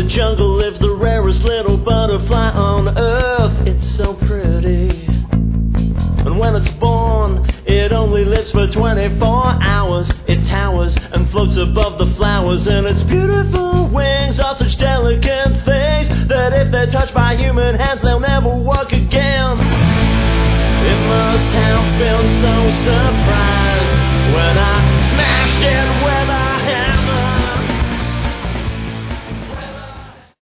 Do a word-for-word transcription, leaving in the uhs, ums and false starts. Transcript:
the jungle lives the rarest little butterfly on earth. It's so pretty. And when it's born, it only lives for twenty-four hours. It towers and floats above the flowers, and its beautiful wings are such delicate things that if they're touched by human hands, they'll never walk again.